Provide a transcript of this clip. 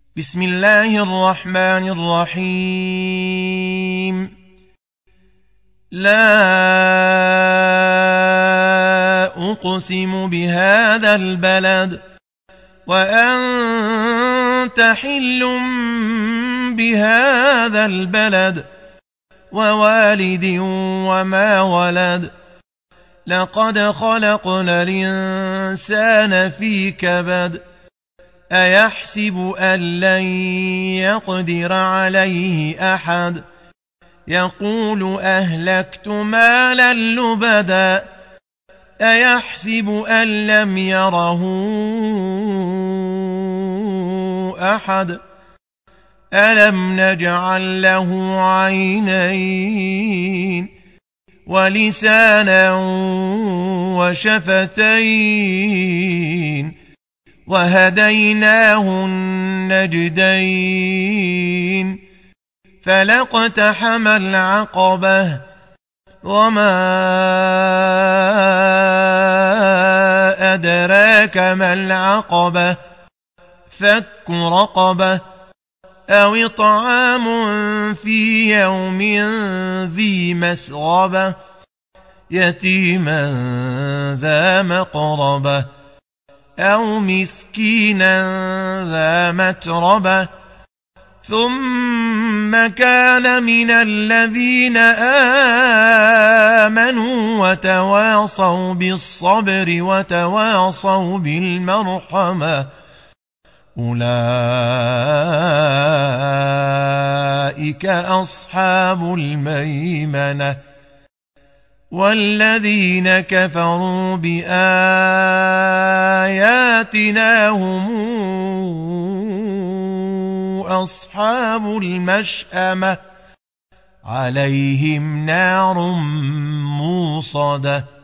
بسم الله الرحمن الرحيم. لا أقسم بهذا البلد وأنت حل بهذا البلد ووالد وما ولد. لقد خلقنا الإنسان في كبد. أيحسب أن لن يقدر عليه أحد. يقول أهلكت مالا لبدا. أيحسب أن لم يره أحد. ألم نجعل له عينين ولسانا وشفتين وهديناه النجدين. فلاقتحم العقبة وما أدراك ما العقبة. فك رقبة أو إطعام في يوم ذي مسغبة يتيما ذا مقربة أو مسكينا ذا متربة. ثم كان من الذين آمنوا وتواصوا بالصبر وتواصوا بالمرحمة أولئك أصحاب الميمنة. والذين كفروا بآياتنا هم أصحاب المشأمة عليهم نار موصدة.